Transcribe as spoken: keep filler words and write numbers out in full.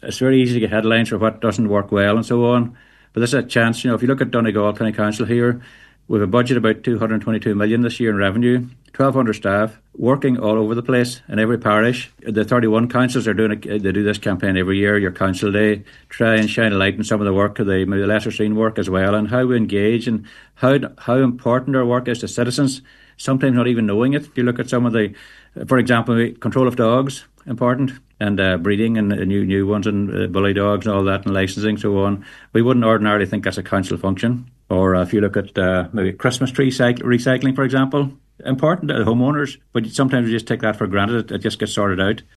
It's very easy to get headlines for what doesn't work well and so on. But there's a chance, you know, if you look at Donegal County Council here, we have a budget about two hundred twenty-two million this year in revenue, twelve hundred staff working all over the place in every parish. The thirty-one councils are doing a, they do this campaign every year, your council day, try and shine a light on some of the work, the, the lesser seen work as well, and how we engage and how how important our work is to citizens, sometimes not even knowing it. If you look at some of the, for example, control of dogs, important, and uh, breeding and uh, new new ones and uh, bully dogs and all that and licensing, so on. We wouldn't ordinarily think that's a council function. Or uh, if you look at uh, maybe Christmas tree cycle, recycling, for example, important to homeowners, but sometimes we just take that for granted. It, it just gets sorted out.